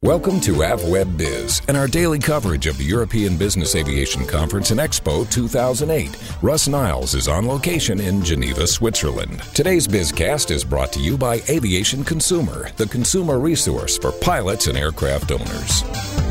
Welcome to AvWeb Biz and our daily coverage of the European Business Aviation Conference and Expo 2008. Russ Niles is on location in Geneva, Switzerland. Today's BizCast is brought to you by Aviation Consumer, the consumer resource for pilots and aircraft owners.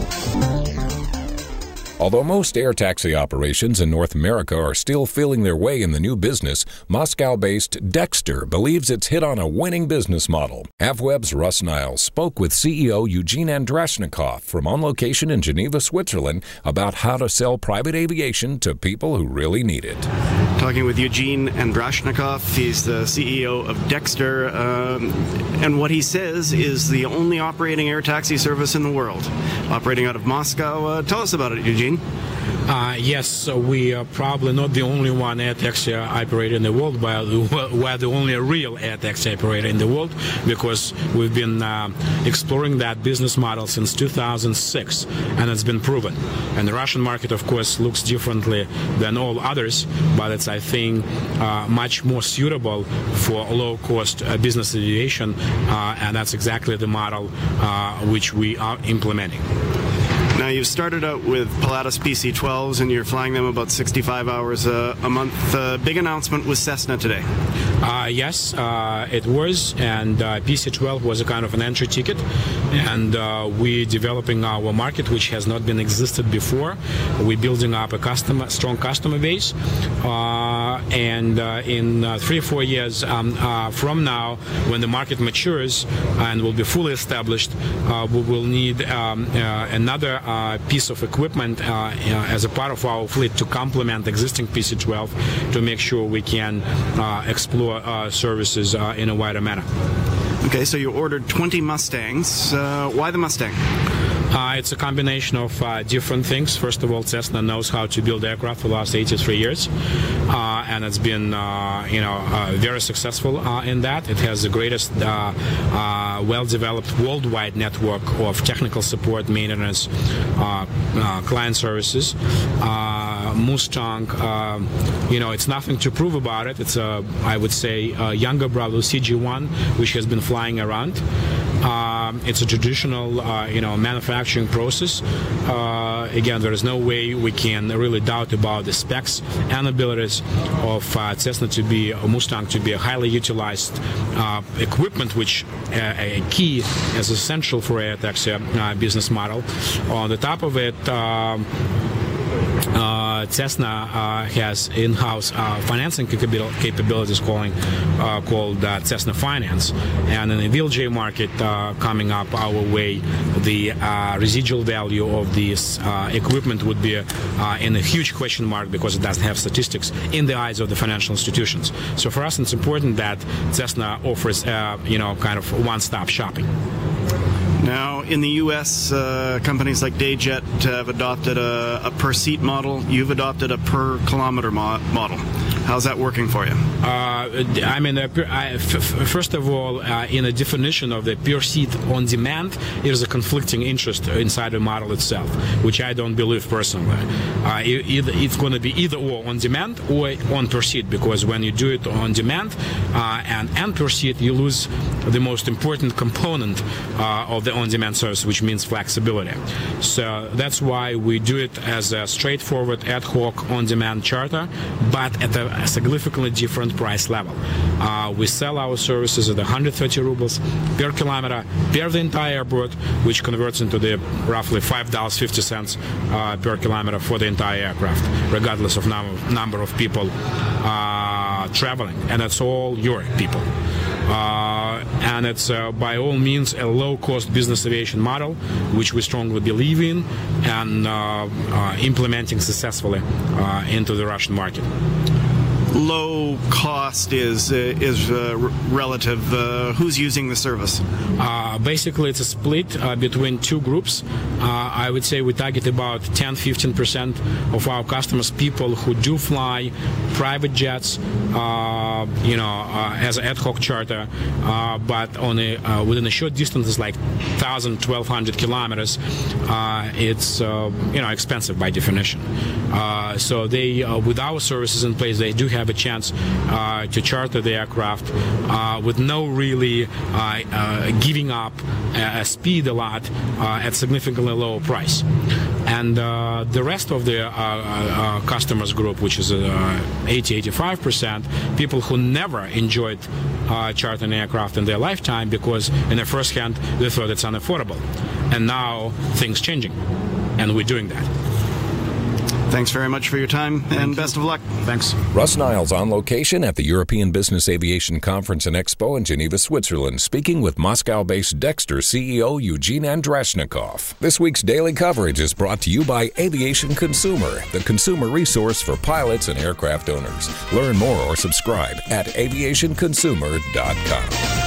Although most air taxi operations in North America are still feeling their way in the new business, Moscow-based Dexter believes it's hit on a winning business model. AvWeb's Russ Niles spoke with CEO Eugene Andrashnikov from On Location in Geneva, Switzerland, about how to sell private aviation to people who really need it. Talking with Eugene Andrashnikov, he's the CEO of Dexter, and what he says is the only operating air taxi service in the world, operating out of Moscow. Tell us about it, Eugene. Yes, we are probably not the only one air taxi operator in the world, but we're the only real air taxi operator in the world, because we've been exploring that business model since 2006, and it's been proven. And the Russian market, of course, looks differently than all others, but it's, I think, much more suitable for low-cost business aviation, and that's exactly the model which we are implementing. Now, you started out with Pilatus PC-12s, and you're flying them about 65 hours a month. Big announcement with Cessna today. Yes, it was, and PC-12 was a kind of an entry ticket, and we're developing our market, which has not been existed before. We're building up a strong customer base, and in 3-4 years from now, when the market matures and will be fully established, we will need another piece of equipment as a part of our fleet to complement existing PC-12 to make sure we can explore services in a wider manner. Okay, so you ordered 20 Mustangs. Why the Mustang? It's a combination of different things. First of all, Cessna knows how to build aircraft for the last 83 years, and it's been, very successful in that. It has the greatest, well-developed worldwide network of technical support, maintenance, client services. Mustang, it's nothing to prove about it. It's I would say, a younger brother, CG1, which has been flying around. It's a traditional, manufacturing process. Again, there is no way we can really doubt about the specs and abilities of Cessna Mustang to be a highly utilized equipment, which a key is essential for air taxi business model. On the top of it, Cessna has in-house financing capabilities called Cessna Finance, and in the VLJ market coming up our way, the residual value of this equipment would be in a huge question mark, because it doesn't have statistics in the eyes of the financial institutions. So for us, it's important that Cessna offers kind of one-stop shopping. Now, in the U.S., companies like Dayjet have adopted a per-seat model. You've adopted a per-kilometer model. How's that working for you? First of all, in the definition of the per seat on demand, there's a conflicting interest inside the model itself, which I don't believe personally. It's going to be either or on demand or on per seat, because when you do it on demand and per seat, you lose the most important component of the on-demand service, which means flexibility. So that's why we do it as a straightforward ad hoc on-demand charter, but at a significantly different price level. We sell our services at 130 rubles per kilometer per the entire bird, which converts into the roughly $5.50 per kilometer for the entire aircraft, regardless of number of people traveling, and that's all your people. And it's by all means a low-cost business aviation model, which we strongly believe in and implementing successfully into the Russian market. Low cost is relative. Who's using the service? Basically, it's a split between two groups. I would say we target about 10-15% of our customers, people who do fly private jets, as an ad hoc charter, but on within a short distance, like 1,000, 1,200 kilometers, it's expensive by definition. So they, with our services in place, they do have a chance to charter the aircraft with no really giving up speed a lot at significantly lower price. And the rest of the customers group, which is 80-85%, people who never enjoyed chartering aircraft in their lifetime because in the first hand they thought it's unaffordable. And now things changing, and we're doing that. Thanks very much for your time, and best of luck. Thanks. Russ Niles on location at the European Business Aviation Conference and Expo in Geneva, Switzerland, speaking with Moscow-based Dexter CEO Eugene Andrashnikov. This week's daily coverage is brought to you by Aviation Consumer, the consumer resource for pilots and aircraft owners. Learn more or subscribe at aviationconsumer.com.